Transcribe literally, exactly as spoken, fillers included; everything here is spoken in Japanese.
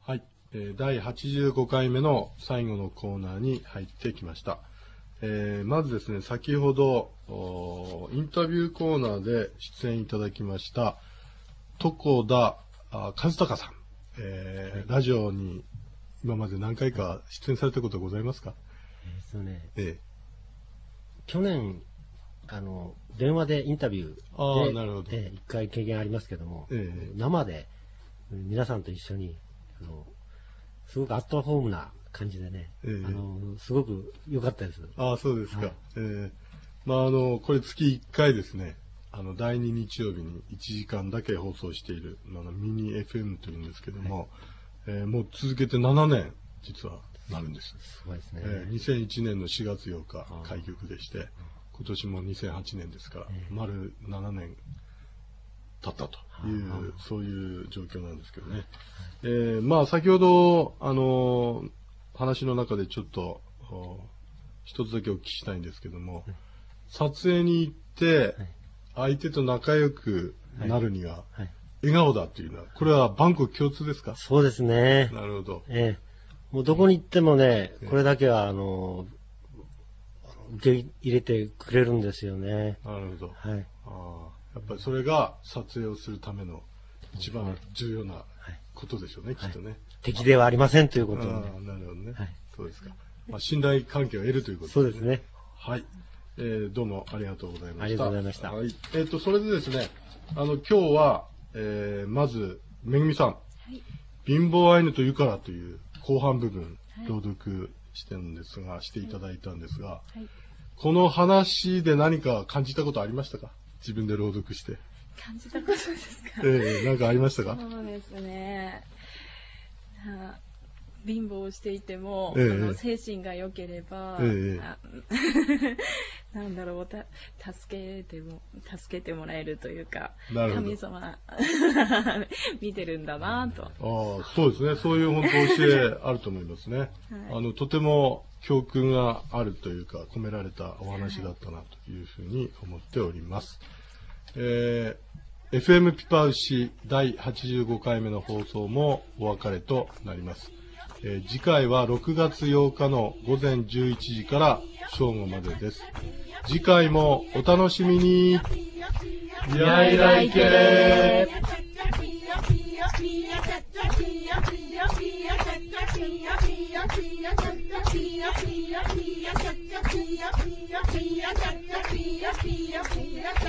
はい、えー、だいはちじゅうごかいめの最後のコーナーに入ってきました。えー、まずですね、先ほどインタビューコーナーで出演いただきました床田和孝さん、えー、ラジオに今まで何回か出演されたことございますか？ えー、ね、 ええ、 去年あの電話でインタビューであ、なるほど、 えー、いっかい経験ありますけども、 ええ、 生で皆さんと一緒にあのすごくアットホームな感じでね、えー、あのすごく良かったです。 ああ、そうですか。はい、えー、まああのこれ月いっかいですね、あのだいに日曜日にいちじかんだけ放送している、まあ、ミニ エフエム というんですけども、はい、えー、もう続けてななねん実はなるんです。 すごいですね。 えー、にせんいちねんのしがつようか開局でして、今年もにせんはちねんですから、えー、丸ななねん経ったという、そういう状況なんですけどね。えー、まあ先ほど、あのー、話の中でちょっと、一つだけお聞きしたいんですけども、撮影に行って、相手と仲良くなるには、笑顔だっていうのは、これは万国共通ですか？ そうですね。 なるほど。 ええ、もうどこに行ってもね、これだけは、あの、受け入れてくれるんですよね。 なるほど。 はい。 あ、やっぱりそれが撮影をするための一番重要なことでしょうね、はい、きっとね、はい。 敵ではありませんということを、ね。 ああ、なるほどね。はい、そうですか。まあ、信頼関係を得るということですね。 そうですね。 はい。えー、どうもありがとうございました。 ありがとうございました。 はい。えっ、ー、と、それでですね、あの、今日は、えー、まず、めぐみさん、はい、貧乏アイヌとユカラという後半部分、朗読してるんですが、していただいたんですが、はいはい、この話で何か感じたことありましたか？自分で朗読して。 感じたことですか？ ええ、なんかありましたか？ そうですね。は貧乏していても、 ええ、 あの精神が良ければ、ええ、なんだろう、た助けても助けてもらえるというか、神様見てるんだなと。 ああ、そうですね。そういう本当教えあると思いますね。はい、あのとても教訓があるというか込められたお話だったなというふうに思っております。えー、エフエム ピパウシだいはちじゅうごかいめの放送もお別れとなります。えー、次回はろくがつようかのごぜんじゅういちじから正午までです。次回もお楽しみに。やいらいけー。